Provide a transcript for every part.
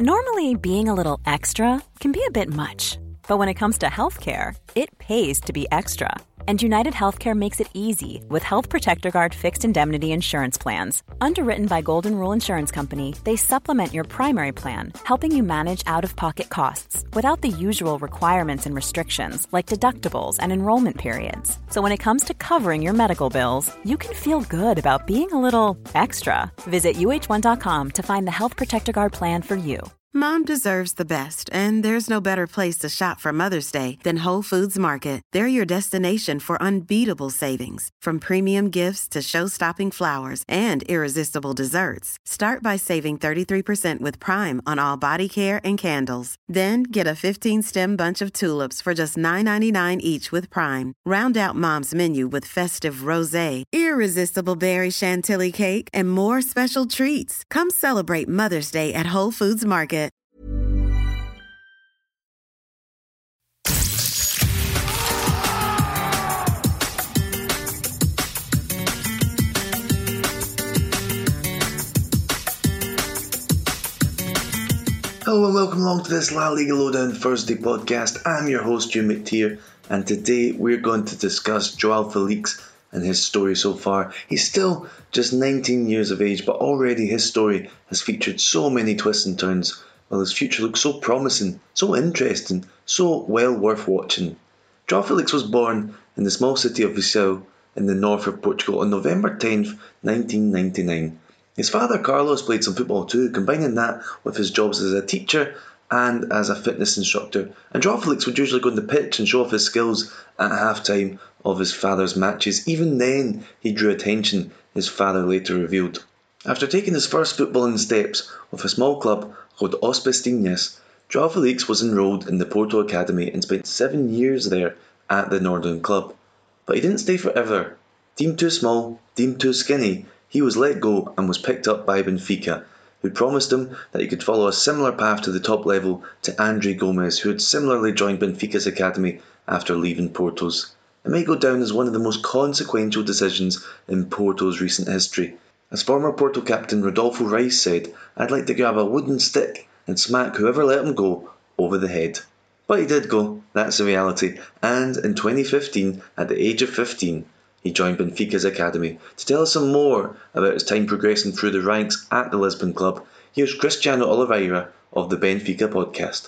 Normally, being a little extra can be a bit much, but when it comes to healthcare, it pays to be extra. And United Healthcare makes it easy with Health Protector Guard fixed indemnity insurance plans. Underwritten by Golden Rule Insurance Company, they supplement your primary plan, helping you manage out-of-pocket costs without the usual requirements and restrictions like deductibles and enrollment periods. So when it comes to covering your medical bills, you can feel good about being a little extra. Visit uh1.com to find the Health Protector Guard plan for you. Mom deserves the best, and there's no better place to shop for Mother's Day than Whole Foods Market. They're your destination for unbeatable savings, from premium gifts to show-stopping flowers and irresistible desserts. Start by saving 33% with Prime on all body care and candles. Then get a 15-stem bunch of tulips for just $9.99 each with Prime. Round out Mom's menu with festive rosé, irresistible berry chantilly cake, and more special treats. Come celebrate Mother's Day at Whole Foods Market. Hello and welcome along to this La Liga Lowdown Thursday podcast. I'm your host, Hugh McTeer, and today we're going to discuss Joao Felix and his story so far. He's still just 19 years of age, but already his story has featured so many twists and turns, while his future looks so promising, so interesting, so well worth watching. Joao Felix was born in the small city of Viseu in the north of Portugal on November 10th, 1999. His father Carlos played some football too, combining that with his jobs as a teacher and as a fitness instructor. And Joao Felix would usually go on the pitch and show off his skills at half-time of his father's matches. Even then, he drew attention, his father later revealed. After taking his first footballing steps with a small club called Os Pestinhas, Joao Felix was enrolled in the Porto Academy and spent 7 years there at the Northern club. But he didn't stay forever. Deemed too small, deemed too skinny, he was let go and was picked up by Benfica, who promised him that he could follow a similar path to the top level to Andre Gomes, who had similarly joined Benfica's academy after leaving Porto's. It may go down as one of the most consequential decisions in Porto's recent history. As former Porto captain Rodolfo Reis said, "I'd like to grab a wooden stick and smack whoever let him go over the head." But he did go, that's the reality, and in 2015, at the age of 15, he joined Benfica's academy. To tell us some more about his time progressing through the ranks at the Lisbon club, here's Cristiano Oliveira of the Benfica podcast.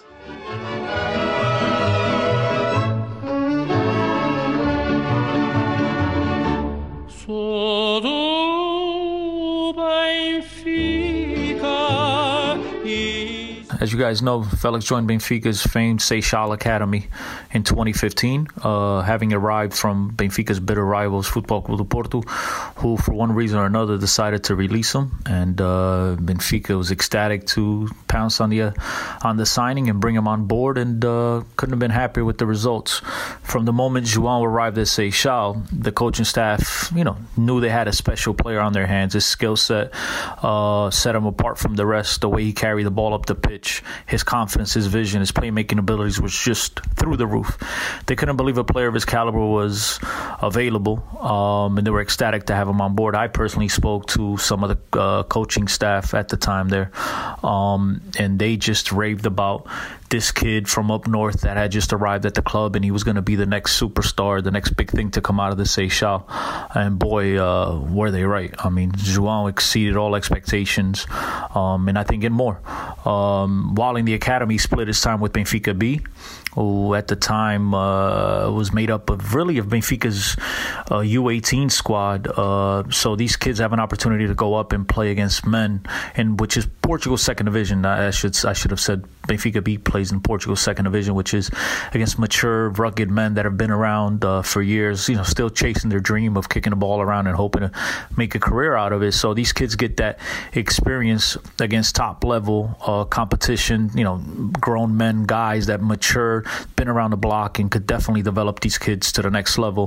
As you guys know, Felix joined Benfica's famed Seixal Academy in 2015, having arrived from Benfica's bitter rivals, Futebol Clube do Porto, who for one reason or another decided to release him. And Benfica was ecstatic to pounce on the signing and bring him on board, and couldn't have been happier with the results. From the moment João arrived at Seixal, the coaching staff, knew they had a special player on their hands. His skill set set him apart from the rest. The way he carried the ball up the pitch, his confidence, his vision, his playmaking abilities was just through the roof. They couldn't believe a player of his caliber was available, and they were ecstatic to have him on board. I personally spoke to some of the coaching staff at the time there, and they just raved about this kid from up north that had just arrived at the club, and he was going to be the next superstar, the next big thing to come out of the Seixal. And boy, were they right. I mean, João exceeded all expectations, and I think in more. While in the academy, he split his time with Benfica B, who at the time was made up of Benfica's U18 squad. So these kids have an opportunity to go up and play against men, which is Portugal's second division. I should have said Benfica B plays in Portugal's second division, which is against mature, rugged men that have been around for years, still chasing their dream of kicking the ball around and hoping to make a career out of it. So these kids get that experience against top-level competition, grown men, guys that mature, been around the block, and could definitely develop these kids to the next level.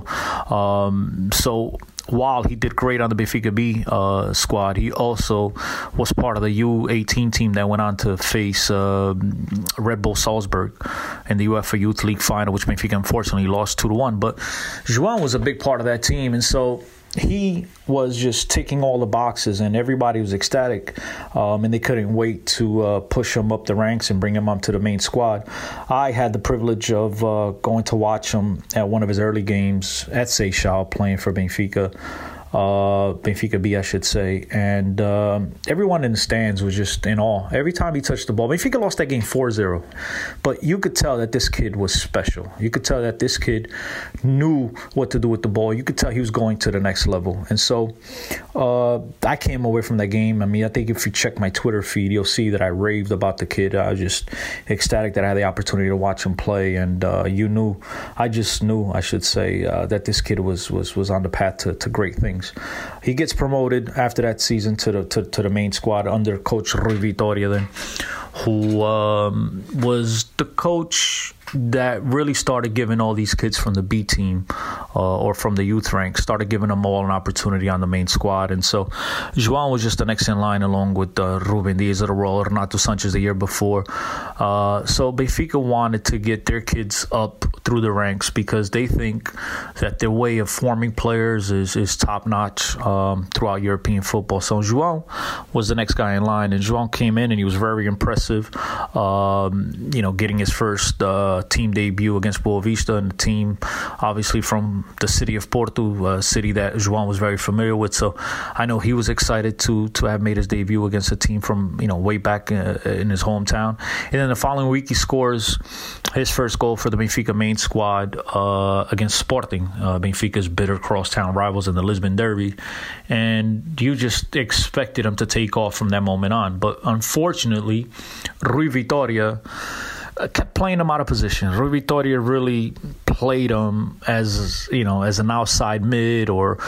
So while he did great on the Benfica B squad, he also was part of the U18 team that went on to face Red Bull Salzburg in the UEFA Youth League final, which Benfica unfortunately lost 2-1. But João was a big part of that team, and so he was just ticking all the boxes, and everybody was ecstatic, and they couldn't wait to push him up the ranks and bring him up to the main squad. I had the privilege of going to watch him at one of his early games at Seixal, playing for Benfica. Benfica B, I should say, and everyone in the stands was just in awe. Every time he touched the ball, Benfica lost that game 4-0, but you could tell that this kid was special. You could tell that this kid knew what to do with the ball. You could tell he was going to the next level. And so I came away from that game. I mean, I think if you check my Twitter feed, you'll see that I raved about the kid. I was just ecstatic that I had the opportunity to watch him play, and I just knew, I should say, that this kid was on the path to great things. He gets promoted after that season to the main squad under Coach Rui Vitoria, then, who was the coach that really started giving all these kids from the B team or from the youth ranks, started giving them all an opportunity on the main squad. And so João was just the next in line, along with Ruben Diaz of the Royal, Renato Sanchez the year before. So Benfica wanted to get their kids up through the ranks because they think that their way of forming players is top-notch throughout European football. So João was the next guy in line, and João came in and he was very impressive, getting his first team debut against Boa Vista, and the team obviously from the city of Porto, a city that João was very familiar with. So I know he was excited to have made his debut against a team from way back in his hometown. And then the following week he scores his first goal for the Benfica main squad against Sporting, Benfica's bitter crosstown rivals in the Lisbon Derby, and you just expected him to take off from that moment on. But unfortunately, Rui Vitoria kept playing him out of position. Rui Vitoria really played him as an outside mid, or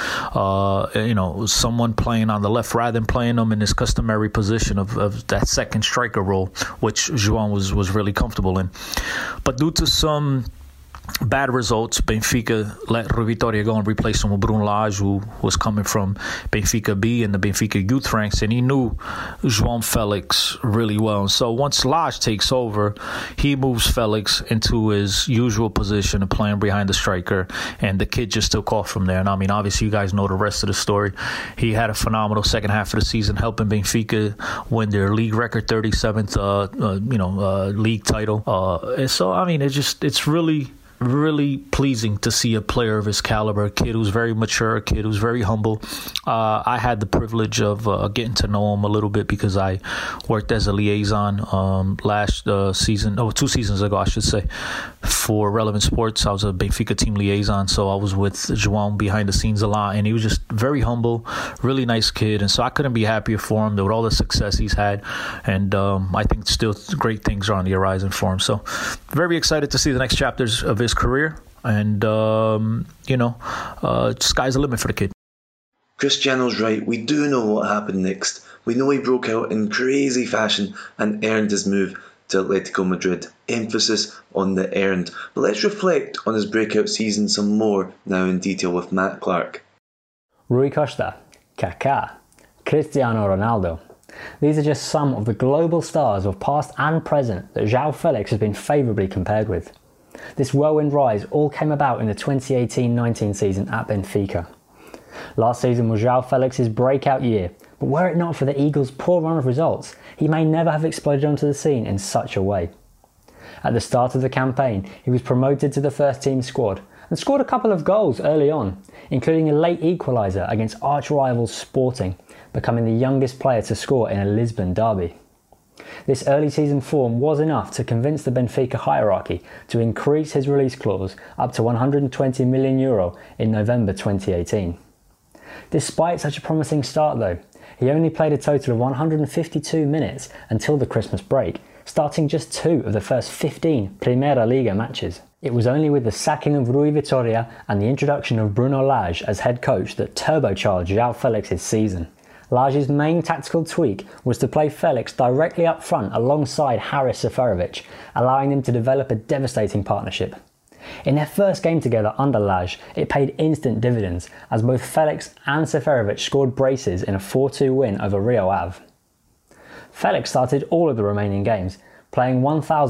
someone playing on the left rather than playing him in his customary position of that second striker role, which João was really comfortable in. But due to some bad results, Benfica let Rui Vitoria go and replace him with Bruno Lage, who was coming from Benfica B and the Benfica youth ranks, and he knew João Felix really well. And so once Lage takes over, he moves Felix into his usual position of playing behind the striker, and the kid just took off from there. And I mean, obviously you guys know the rest of the story. He had a phenomenal second half of the season, helping Benfica win their league record 37th league title. And so I mean, it's really pleasing to see a player of his caliber, a kid who's very mature, a kid who's very humble. I had the privilege of getting to know him a little bit because I worked as a liaison last season, 2 seasons ago, I should say, for Relevant Sports. I was a Benfica team liaison, so I was with João behind the scenes a lot, and he was just very humble, really nice kid, and so I couldn't be happier for him with all the success he's had, and I think still great things are on the horizon for him. So very excited to see the next chapters of his career, and sky's the limit for the kid. Cristiano's right. We do know what happened next. We know he broke out in crazy fashion and earned his move to Atletico Madrid. Emphasis on the earned. But let's reflect on his breakout season some more now in detail with Matt Clark. Rui Costa, Kaká, Cristiano Ronaldo. These are just some of the global stars of past and present that João Felix has been favourably compared with. This whirlwind rise all came about in the 2018-19 season at Benfica. Last season was João Felix's breakout year, but were it not for the Eagles' poor run of results, he may never have exploded onto the scene in such a way. At the start of the campaign, he was promoted to the first team squad and scored a couple of goals early on, including a late equaliser against arch-rivals Sporting, becoming the youngest player to score in a Lisbon derby. This early season form was enough to convince the Benfica hierarchy to increase his release clause up to €120 million in November 2018. Despite such a promising start though, he only played a total of 152 minutes until the Christmas break, starting just 2 of the first 15 Primeira Liga matches. It was only with the sacking of Rui Vitoria and the introduction of Bruno Lage as head coach that turbocharged João Felix's season. Lage's main tactical tweak was to play Felix directly up front alongside Haris Seferovic, allowing them to develop a devastating partnership. In their first game together under Lage, it paid instant dividends as both Felix and Seferovic scored braces in a 4-2 win over Rio Ave. Felix started all of the remaining games, playing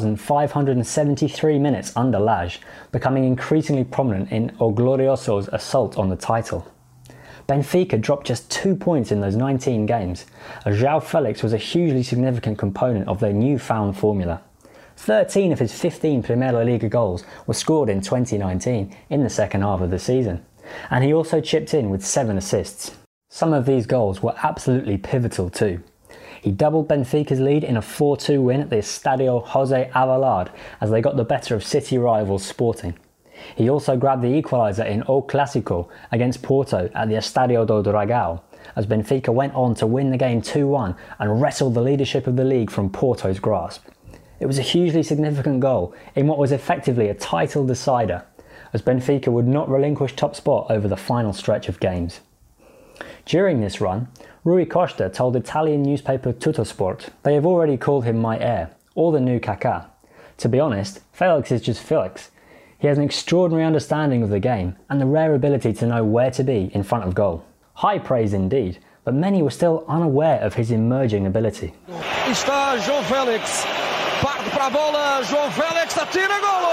1,573 minutes under Lage, becoming increasingly prominent in O Glorioso's assault on the title. Benfica dropped just 2 points in those 19 games, as João Felix was a hugely significant component of their newfound formula. 13 of his 15 Primeira Liga goals were scored in 2019 in the second half of the season, and he also chipped in with 7 assists. Some of these goals were absolutely pivotal too. He doubled Benfica's lead in a 4-2 win at the Estadio José Alvalade as they got the better of city rivals Sporting. He also grabbed the equaliser in O Clásico against Porto at the Estadio do Dragão, as Benfica went on to win the game 2-1 and wrestled the leadership of the league from Porto's grasp. It was a hugely significant goal in what was effectively a title decider, as Benfica would not relinquish top spot over the final stretch of games. During this run, Rui Costa told Italian newspaper Tuttosport they have already called him my heir, or the new Kaká. To be honest, Felix is just Felix. He has an extraordinary understanding of the game and the rare ability to know where to be in front of goal. High praise indeed, but many were still unaware of his emerging ability. Está João Felix, parte para a bola, João Felix atira, golo!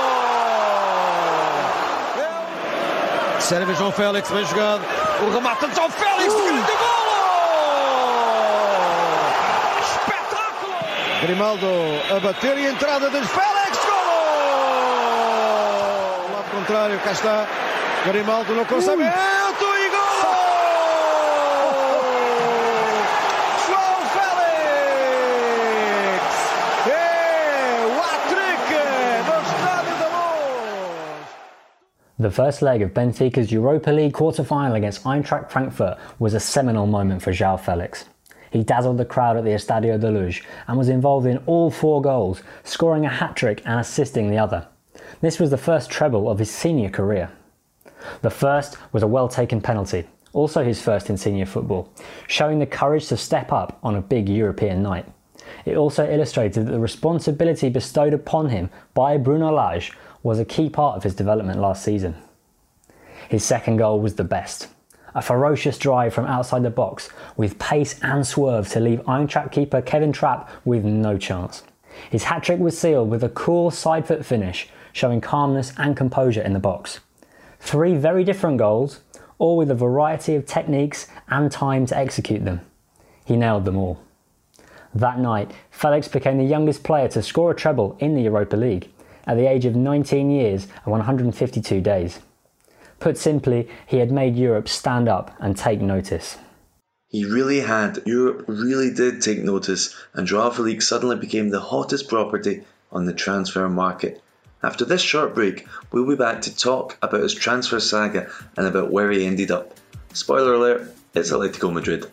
Serve João Felix, bem jogado, o remate de João Felix, grande golo! Espetáculo! Grimaldo a bater e a entrada de Felix, golo! Contrário, cá está Grimaldo no cruzamento e gol! João Felix! O hat-trick no Estádio da Luz! The first leg of Benfica's Europa League quarter-final against Eintracht Frankfurt was a seminal moment for João Felix. He dazzled the crowd at the Estadio da Luz and was involved in all 4 goals, scoring a hat-trick and assisting the other. This was the first treble of his senior career. The first was a well-taken penalty, also his first in senior football, showing the courage to step up on a big European night. It also illustrated that the responsibility bestowed upon him by Bruno Lage was a key part of his development last season. His second goal was the best. A ferocious drive from outside the box with pace and swerve to leave Eintracht keeper Kevin Trapp with no chance. His hat-trick was sealed with a cool side-foot finish, showing calmness and composure in the box. 3 very different goals, all with a variety of techniques and time to execute them. He nailed them all. That night, Felix became the youngest player to score a treble in the Europa League, at the age of 19 years and 152 days. Put simply, he had made Europe stand up and take notice. He really had. Europe really did take notice, and João Felix suddenly became the hottest property on the transfer market. After this short break, we'll be back to talk about his transfer saga and about where he ended up. Spoiler alert, it's Atletico Madrid.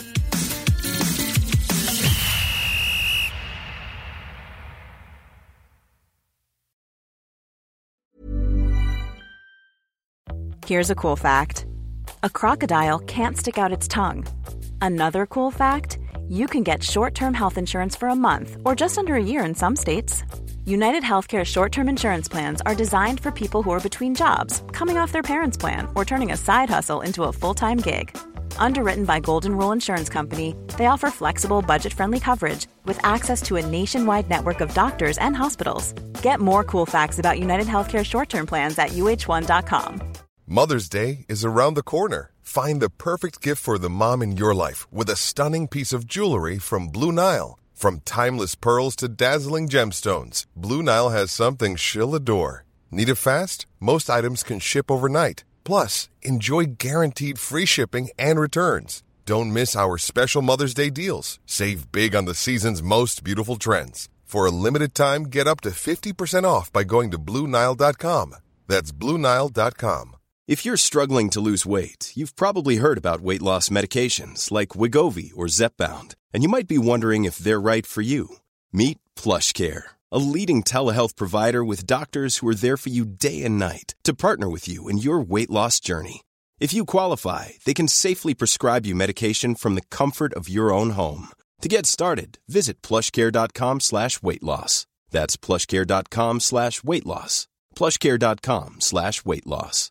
Here's a cool fact. A crocodile can't stick out its tongue. Another cool fact, you can get short-term health insurance for a month or just under a year in some states. United Healthcare short-term insurance plans are designed for people who are between jobs, coming off their parents' plan, or turning a side hustle into a full-time gig. Underwritten by Golden Rule Insurance Company, they offer flexible, budget-friendly coverage with access to a nationwide network of doctors and hospitals. Get more cool facts about United Healthcare short-term plans at uh1.com. Mother's Day is around the corner. Find the perfect gift for the mom in your life with a stunning piece of jewelry from Blue Nile. From timeless pearls to dazzling gemstones, Blue Nile has something she'll adore. Need it fast? Most items can ship overnight. Plus, enjoy guaranteed free shipping and returns. Don't miss our special Mother's Day deals. Save big on the season's most beautiful trends. For a limited time, get up to 50% off by going to BlueNile.com. That's BlueNile.com. If you're struggling to lose weight, you've probably heard about weight loss medications like Wegovy or Zepbound, and you might be wondering if they're right for you. Meet PlushCare, a leading telehealth provider with doctors who are there for you day and night to partner with you in your weight loss journey. If you qualify, they can safely prescribe you medication from the comfort of your own home. To get started, visit plushcare.com/weightloss. That's plushcare.com/weightloss. plushcare.com/weightloss.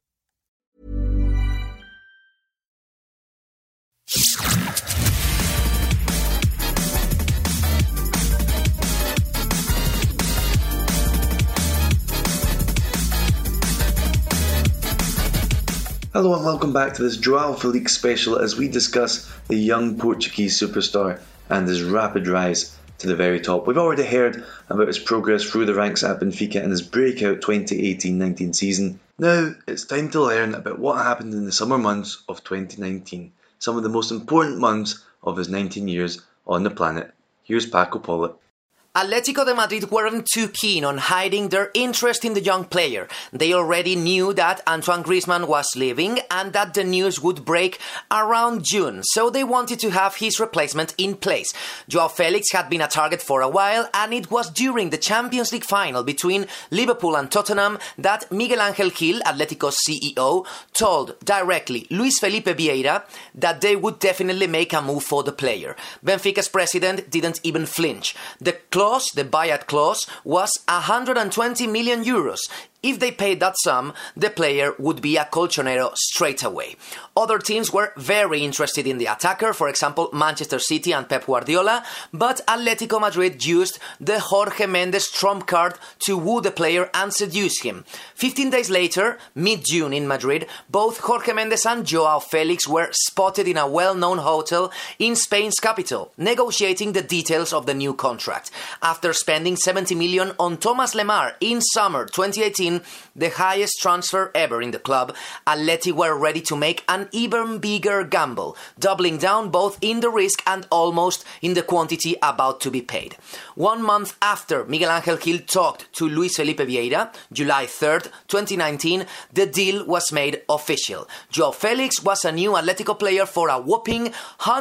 Hello and welcome back to this João Felix special as we discuss the young Portuguese superstar and his rapid rise to the very top. We've already heard about his progress through the ranks at Benfica and his breakout 2018-19 season. Now it's time to learn about what happened in the summer months of 2019, some of the most important months of his 19 years on the planet. Here's Paco Polit. Atletico de Madrid weren't too keen on hiding their interest in the young player. They already knew that Antoine Griezmann was leaving and that the news would break around June, so they wanted to have his replacement in place. João Felix had been a target for a while, and it was during the Champions League final between Liverpool and Tottenham that Miguel Ángel Gil, Atletico's CEO, told directly Luis Felipe Vieira that they would definitely make a move for the player. Benfica's president didn't even flinch. The buyout clause, was 120 million euros. If they paid that sum, the player would be a Colchonero straight away. Other teams were very interested in the attacker, for example Manchester City and Pep Guardiola, but Atletico Madrid used the Jorge Mendes trump card to woo the player and seduce him. 15 days later, mid-June in Madrid, both Jorge Mendes and João Felix were spotted in a well-known hotel in Spain's capital, negotiating the details of the new contract. After spending 70 million on Thomas Lemar in summer 2018, the highest transfer ever in the club, Atleti were ready to make an even bigger gamble, doubling down both in the risk and almost in the quantity about to be paid. 1 month after Miguel Ángel Gil talked to Luis Felipe Vieira, July 3rd, 2019, the deal was made official. João Felix was a new Atletico player for a whopping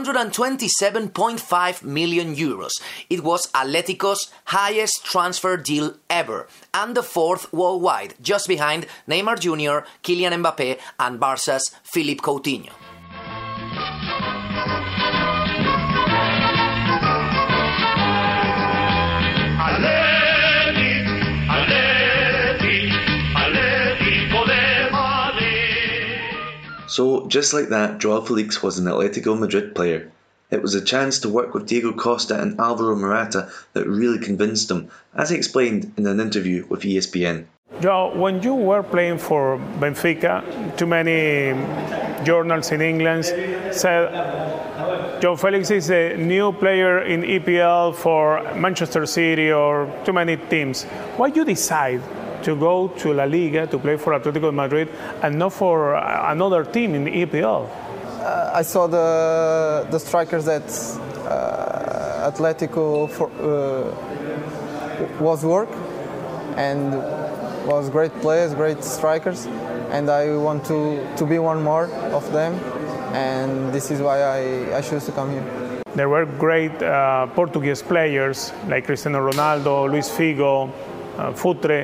127.5 million euros. It was Atletico's highest transfer deal ever, and the fourth worldwide, just behind Neymar Jr., Kylian Mbappé, and Barça's Philippe Coutinho. So, just like that, João Felix was an Atletico Madrid player. It was a chance to work with Diego Costa and Alvaro Morata that really convinced him, as he explained in an interview with ESPN. João, when you were playing for Benfica, too many journals in England said João Felix is a new player in EPL for Manchester City or too many teams. Why did you decide to go to La Liga to play for Atletico de Madrid and not for another team in the EPL? I saw the strikers that Atletico was work and was great players, great strikers, and I want to be one more of them, and this is why I chose to come here. There were great Portuguese players like Cristiano Ronaldo, Luis Figo, Futre.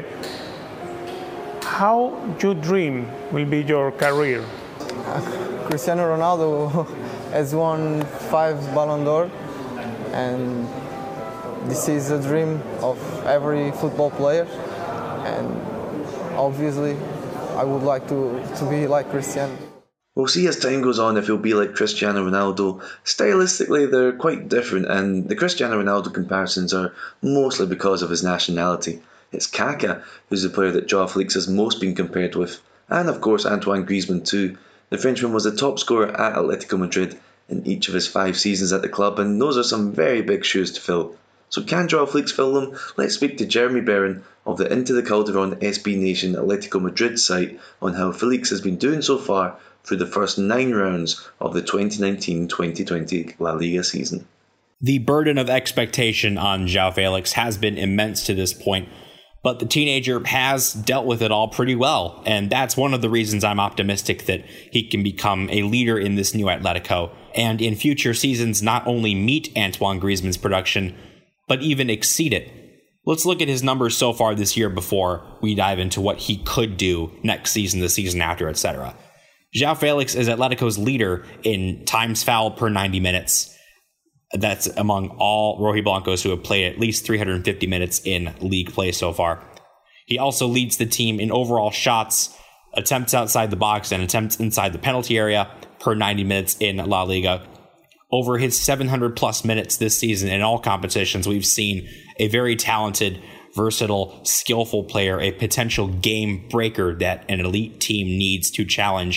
How you dream will be your career? Cristiano Ronaldo has won 5 Ballon d'Or, and this is a dream of every football player, and obviously I would like to be like Cristiano. We'll see as time goes on if he'll be like Cristiano Ronaldo. Stylistically they're quite different, and the Cristiano Ronaldo comparisons are mostly because of his nationality. It's Kaká who's the player that João Felix has most been compared with, and of course Antoine Griezmann too. The Frenchman was the top scorer at Atletico Madrid in each of his 5 seasons at the club, and those are some very big shoes to fill. So can João Felix fill them? Let's speak to Jeremy Barron of the Into the Calderon SB Nation Atletico Madrid site on how Felix has been doing so far through the first 9 rounds of the 2019-2020 La Liga season. The burden of expectation on João Felix has been immense to this point, but the teenager has dealt with it all pretty well, and that's one of the reasons I'm optimistic that he can become a leader in this new Atletico, and in future seasons not only meet Antoine Griezmann's production, but even exceed it. Let's look at his numbers so far this year before we dive into what he could do next season, the season after, etc. João Felix is Atletico's leader in times fouled per 90 minutes. That's among all Rojiblancos who have played at least 350 minutes in league play so far. He also leads the team in overall shots, attempts outside the box, and attempts inside the penalty area per 90 minutes in La Liga. Over his 700-plus minutes this season in all competitions, we've seen a very talented, versatile, skillful player, a potential game breaker that an elite team needs to challenge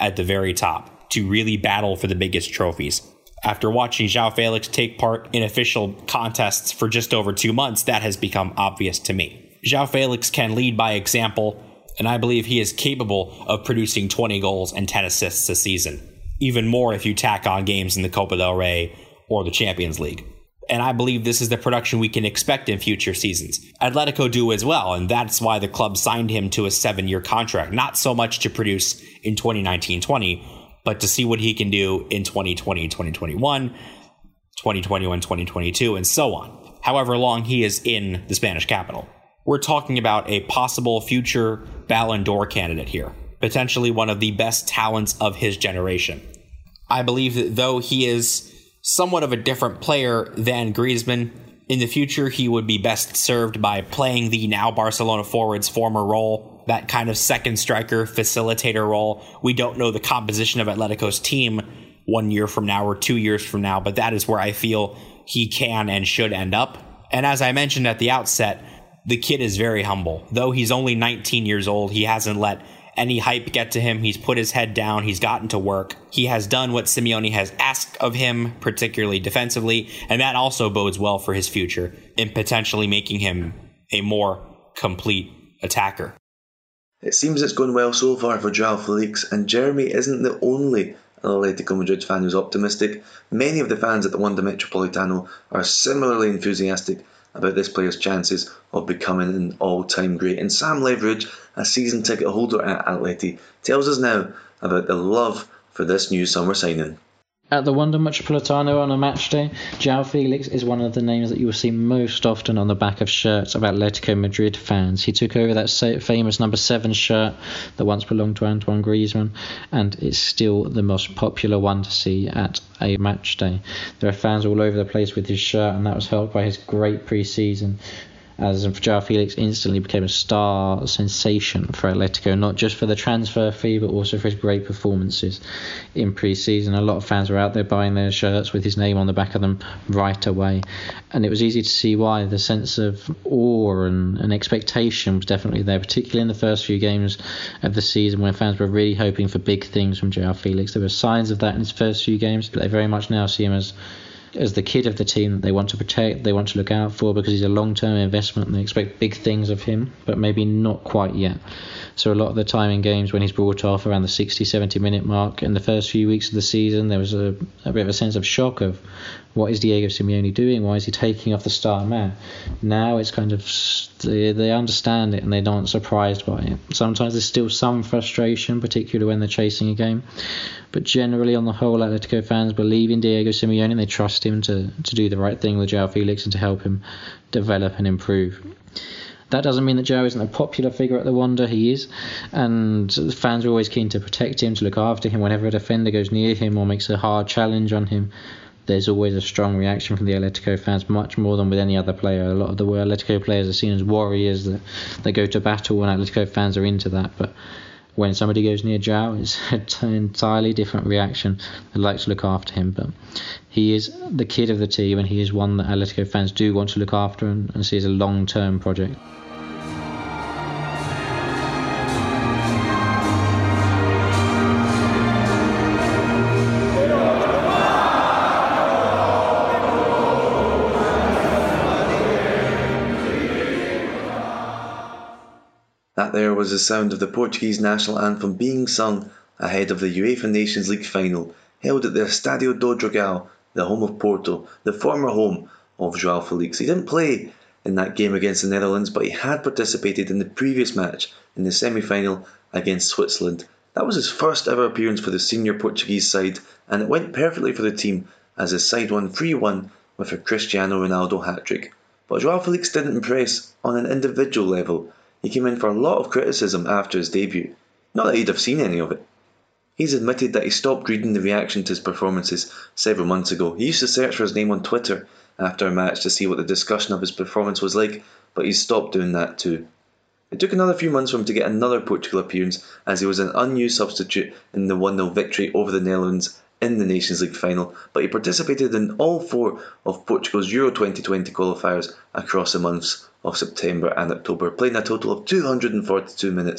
at the very top to really battle for the biggest trophies. After watching João Felix take part in official contests for just over 2 months, that has become obvious to me. João Felix can lead by example, and I believe he is capable of producing 20 goals and 10 assists a season. Even more if you tack on games in the Copa del Rey or the Champions League. And I believe this is the production we can expect in future seasons. Atletico do as well, and that's why the club signed him to a 7-year contract. Not so much to produce in 2019-20, but to see what he can do in 2020, 2021, 2021, 2022, and so on. However long he is in the Spanish capital. We're talking about a possible future Ballon d'Or candidate here. Potentially one of the best talents of his generation. I believe that though he is somewhat of a different player than Griezmann, in the future he would be best served by playing the now Barcelona forward's former role, that kind of second striker facilitator role. We don't know the composition of Atletico's team 1 year from now or 2 years from now, but that is where I feel he can and should end up. And as I mentioned at the outset, the kid is very humble. Though he's only 19 years old, he hasn't let any hype get to him. He's put his head down. He's gotten to work. He has done what Simeone has asked of him, particularly defensively, and that also bodes well for his future in potentially making him a more complete attacker. It seems it's going well so far for João Felix, and Jeremy isn't the only Atletico Madrid fan who's optimistic. Many of the fans at the Wanda Metropolitano are similarly enthusiastic about this player's chances of becoming an all-time great. And Sam Leveridge, a season ticket holder at Atleti, tells us now about the love for this new summer signing. At the Wanda Metropolitano on a match day, João Felix is one of the names that you will see most often on the back of shirts of Atletico Madrid fans. He took over that famous number 7 shirt that once belonged to Antoine Griezmann, and it's still the most popular one to see at a match day. There are fans all over the place with his shirt, and that was helped by his great pre-season, as João Felix instantly became a star sensation for Atletico, not just for the transfer fee, but also for his great performances in pre-season. A lot of fans were out there buying their shirts with his name on the back of them right away, and it was easy to see why. The sense of awe and expectation was definitely there, particularly in the first few games of the season when fans were really hoping for big things from João Felix. There were signs of that in his first few games, but they very much now see him as the kid of the team that they want to protect, they want to look out for, because he's a long-term investment and they expect big things of him, but maybe not quite yet. So a lot of the time in games when he's brought off around the 60-70 minute mark in the first few weeks of the season, there was a bit of a sense of shock of what is Diego Simeone doing? Why is he taking off the star man? Now it's kind of, they understand it and they're not surprised by it. Sometimes there's still some frustration, particularly when they're chasing a game. But generally, on the whole, Atletico fans believe in Diego Simeone and they trust him to do the right thing with João Felix and to help him develop and improve. That doesn't mean that João isn't a popular figure at the Wanda. He is, and the fans are always keen to protect him, to look after him. Whenever a defender goes near him or makes a hard challenge on him, there's always a strong reaction from the Atletico fans, much more than with any other player. A lot of the Atletico players are seen as warriors, that they go to battle, and Atletico fans are into that. But when somebody goes near João, it's an entirely different reaction. They like to look after him, but he is the kid of the team, and he is one that Atletico fans do want to look after and see as a long-term project. That there was the sound of the Portuguese national anthem being sung ahead of the UEFA Nations League final held at the Estádio do Dragão, the home of Porto, the former home of João Felix. He didn't play in that game against the Netherlands, but he had participated in the previous match in the semi-final against Switzerland. That was his first ever appearance for the senior Portuguese side, and it went perfectly for the team as his side won 3-1 with a Cristiano Ronaldo hat-trick. But João Felix didn't impress on an individual level. He came in for a lot of criticism after his debut. Not that he'd have seen any of it. He's admitted that he stopped reading the reaction to his performances several months ago. He used to search for his name on Twitter after a match to see what the discussion of his performance was like, but he's stopped doing that too. It took another few months for him to get another Portugal appearance, as he was an unused substitute in the 1-0 victory over the Netherlands in the Nations League final, but he participated in all 4 of Portugal's Euro 2020 qualifiers across the months of September and October, playing a total of 242 minutes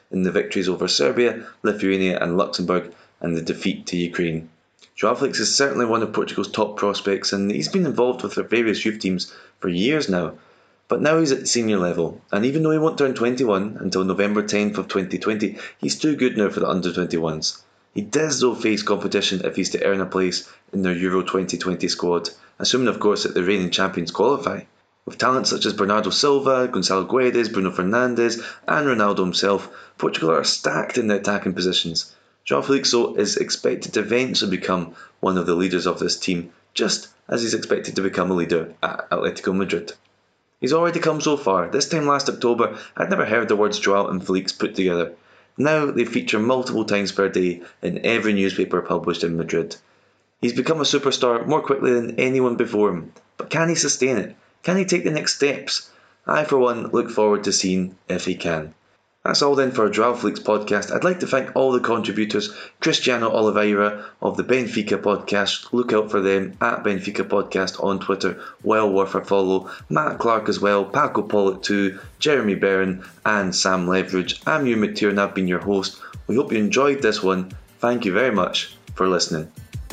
in the victories over Serbia, Lithuania and Luxembourg and the defeat to Ukraine. João Felix is certainly one of Portugal's top prospects and he's been involved with their various youth teams for years now. But now he's at senior level, and even though he won't turn 21 until November 10th of 2020, he's too good now for the under-21s. He does though face competition if he's to earn a place in their Euro 2020 squad, assuming of course that the reigning champions qualify. With talent such as Bernardo Silva, Gonçalo Guedes, Bruno Fernandes and Ronaldo himself, Portugal are stacked in the attacking positions. João Felix is expected to eventually become one of the leaders of this team, just as he's expected to become a leader at Atletico Madrid. He's already come so far. This time last October, I'd never heard the words João and Felix put together. Now they feature multiple times per day in every newspaper published in Madrid. He's become a superstar more quickly than anyone before him. But can he sustain it? Can he take the next steps? I, for one, look forward to seeing if he can. That's all then for our João Felix podcast. I'd like to thank all the contributors. Cristiano Oliveira of the Benfica podcast. Look out for them at Benfica Podcast on Twitter. Well worth a follow. Matt Clark as well. Paco Pollock too. Jeremy Barron and Sam Leveridge. I'm Ewan McTeer and I've been your host. We hope you enjoyed this one. Thank you very much for listening.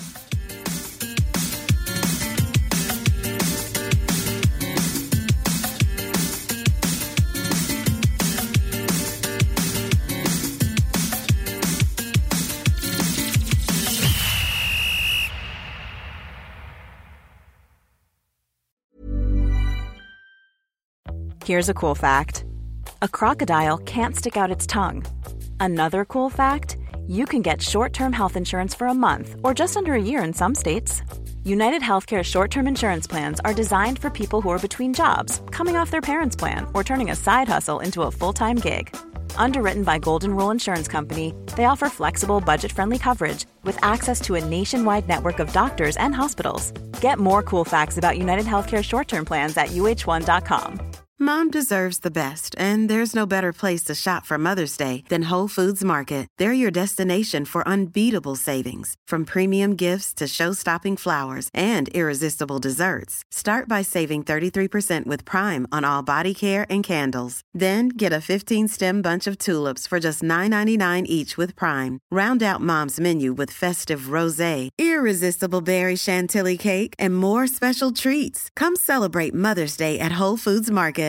Here's a cool fact. A crocodile can't stick out its tongue. Another cool fact, you can get short-term health insurance for a month or just under a year in some states. United Healthcare short-term insurance plans are designed for people who are between jobs, coming off their parents' plan, or turning a side hustle into a full-time gig. Underwritten by Golden Rule Insurance Company, they offer flexible, budget-friendly coverage with access to a nationwide network of doctors and hospitals. Get more cool facts about United Healthcare short-term plans at uh1.com. Mom deserves the best, and there's no better place to shop for Mother's Day than Whole Foods Market. They're your destination for unbeatable savings, from premium gifts to show-stopping flowers and irresistible desserts. Start by saving 33% with Prime on all body care and candles. Then get a 15-stem bunch of tulips for just $9.99 each with Prime. Round out Mom's menu with festive rosé, irresistible berry chantilly cake, and more special treats. Come celebrate Mother's Day at Whole Foods Market.